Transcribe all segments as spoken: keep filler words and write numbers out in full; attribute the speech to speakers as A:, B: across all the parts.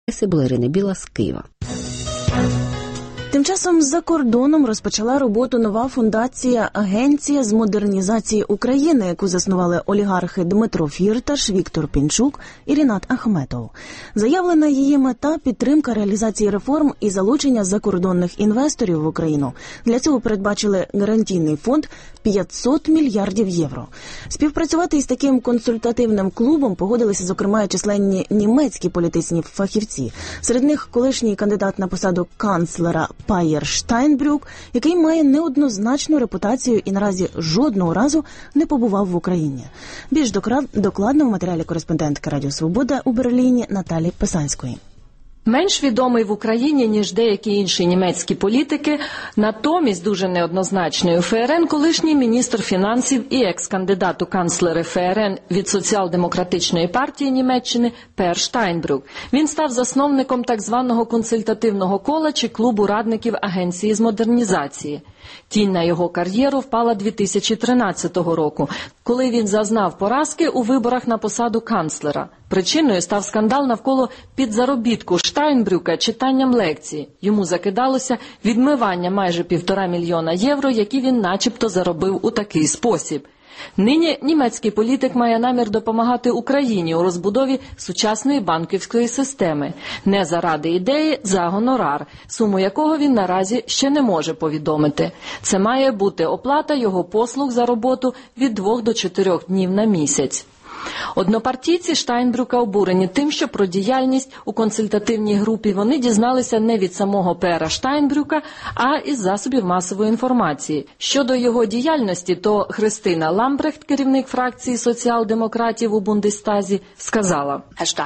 A: Це була Ірина Біла з Києва.
B: Тим часом за кордоном розпочала роботу нова фундація «Агенція з модернізації України», яку заснували олігархи Дмитро Фірташ, Віктор Пінчук і Рінат Ахметов. Заявлена її мета – підтримка реалізації реформ і залучення закордонних інвесторів в Україну. Для цього передбачили гарантійний фонд п'ятсот мільярдів євро. Співпрацювати із таким консультативним клубом погодилися, зокрема, численні німецькі політичні фахівці. Серед них колишній кандидат на посаду канцлера Паєр Штайнбрюк, який має неоднозначну репутацію і наразі жодного разу не побував в Україні. Більш докладно в матеріалі кореспондентки Радіо Свобода у Берліні Наталі Писанської.
C: Менш відомий в Україні, ніж деякі інші німецькі політики, натомість дуже неоднозначний у ФРН колишній міністр фінансів і екс-кандидат у канцлери ФРН від Соціал-демократичної партії Німеччини Пер Штайнбрюк. Він став засновником так званого консультативного кола чи клубу радників Агенції з модернізації. Тінь на його кар'єру впала дві тисячі тринадцятого року, коли він зазнав поразки у виборах на посаду канцлера. Причиною став скандал навколо підзаробітку Штайнбрюка читанням лекцій. Йому закидалося відмивання майже півтора мільйона євро, які він начебто заробив у такий спосіб. Нині німецький політик має намір допомагати Україні у розбудові сучасної банківської системи. Не заради ідеї, за гонорар, суму якого він наразі ще не може повідомити. Це має бути оплата його послуг за роботу від двох до чотирьох днів на місяць. Однопартійці Штайнбрюка обурені тим, що про діяльність у консультативній групі вони дізналися не від самого Пера Штайнбрюка, а із засобів масової інформації. Щодо його діяльності, то Христина Ламбрехт, керівник фракції соціал-демократів у Бундестазі, сказала: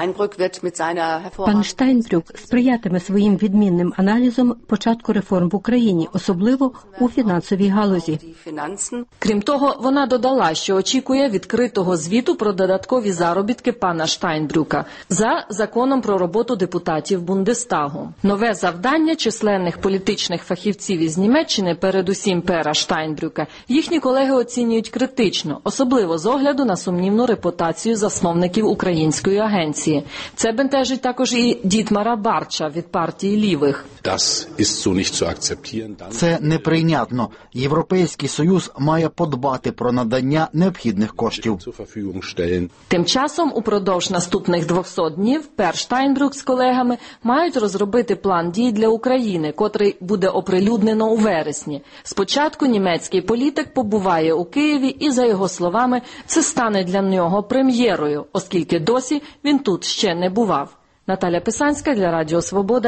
D: Пан Штайнбрюк сприятиме своїм відмінним аналізом початку реформ в Україні, особливо у фінансовій галузі.
C: Крім того, вона додала, що очікує відкритого звіту про додаткові заробітки пана Штайнбрюка за законом про роботу депутатів Бундестагу. Нове завдання численних політичних фахівців із Німеччини, передусім Пера Штайнбрюка, їхні колеги оцінюють критично, особливо з огляду на сумнівну репутацію засновників української агенції. Це бентежить також і Дітмара Барча від партії лівих.
E: Це неприйнятно. Європейський Союз має подбати про надання необхідних коштів.
C: Тим часом, упродовж наступних двохсот днів, Пер Штайнбрюк з колегами мають розробити план дій для України, котрий буде оприлюднено у вересні. Спочатку німецький політик побуває у Києві і, за його словами, це стане для нього прем'єрою, оскільки досі він тут ще не бував. Наталя Писанська для Радіо Свобода.